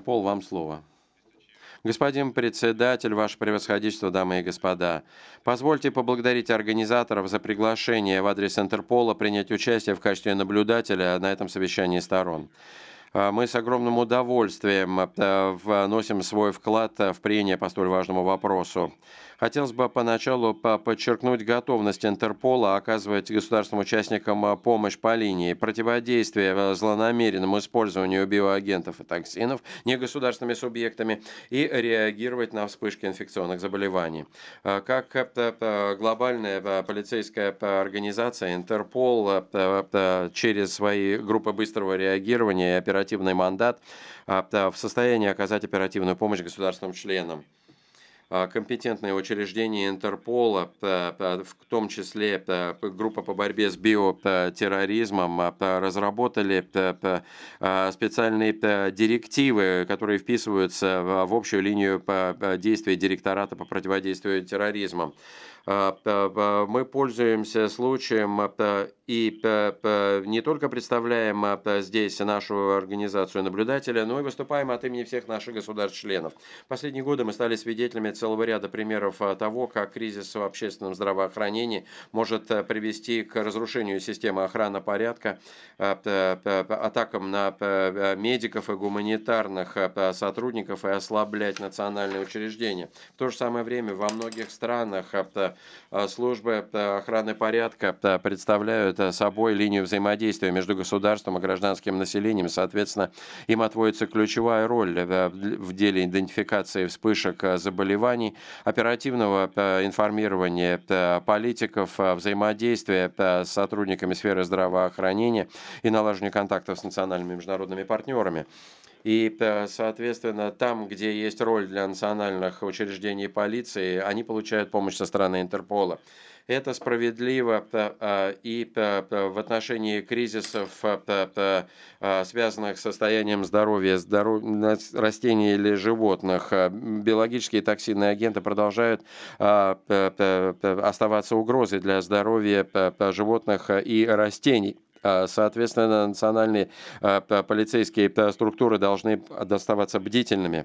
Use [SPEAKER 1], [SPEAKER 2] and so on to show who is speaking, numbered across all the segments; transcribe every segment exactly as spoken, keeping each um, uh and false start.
[SPEAKER 1] Интерпол, вам слово. Господин председатель, ваше превосходительство, дамы и господа, позвольте поблагодарить организаторов за приглашение в адрес Интерпола принять участие в качестве наблюдателя на этом совещании сторон. А, Мы с огромным удовольствием э, вносим свой вклад э, в прения по столь важному вопросу. Хотелось бы поначалу по- подчеркнуть готовность Интерпола оказывать государственным-участникам э, помощь по линии противодействия э, злонамеренному использованию биоагентов и токсинов негосударственными субъектами и реагировать на вспышки инфекционных заболеваний. Э, Как э, п- п- глобальная э, полицейская э, организация, Интерпол э, п- п- через свои группы быстрого реагирования и оперативный мандат э, п- в состоянии оказать оперативную помощь государственным членам. А, компетентные учреждения Интерпола, п- п- в том числе п- п- группа по борьбе с биотерроризмом, а, п- разработали п- п- а, специальные п- директивы, которые вписываются в в общую линию по по действий директората по противодействию терроризму. А, п- п- Мы пользуемся случаем а, п- и п- п- не только представляем а, п- здесь нашу организацию наблюдателя, но и выступаем от имени всех наших государств-членов. В последние годы мы стали свидетелями целого ряда примеров а, того, как кризис в общественном здравоохранении может а, привести к разрушению системы охраны порядка, а, п- п- п- атакам на п- медиков и гуманитарных а, п- сотрудников и ослаблять национальные учреждения. В то же самое время во многих странах а, п- а, службы а, охраны порядка а, представляют а, собой линию взаимодействия между государством и гражданским населением. Соответственно, им отводится ключевая роль э, в деле идентификации вспышек э, заболеваний, оперативного э, информирования э, политиков, э, взаимодействия э, с сотрудниками сферы здравоохранения и налаживания контактов с национальными и международными партнерами. И, э, соответственно, там, где есть роль для национальных учреждений полиции, они получают помощь со стороны Интерпола. Это справедливо п- а, и п- п- в отношении кризисов, а, п- п- а, связанных с состоянием здоровья здоров- нас- растений или животных. А, м, Биологические токсинные агенты продолжают а, п- п- п- оставаться угрозой для здоровья п- п- животных а, и растений. А, Соответственно, национальные а, п- полицейские п- структуры должны оставаться бдительными.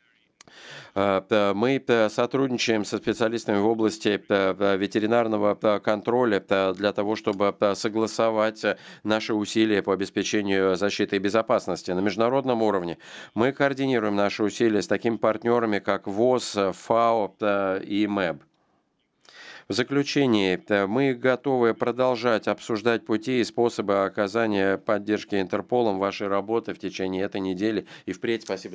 [SPEAKER 1] А, п- Мы п- сотрудничаем со специалистами в области п- п- ветеринарного п- контроля п- для того, чтобы п- согласовать э, наши усилия по обеспечению защиты и безопасности. На международном уровне мы координируем наши усилия с такими партнерами, как ВОЗ, ФАО п- и МЭБ. В заключение, э, мы готовы продолжать обсуждать пути и способы оказания поддержки Интерполом вашей работы в течение этой недели и впредь. Спасибо.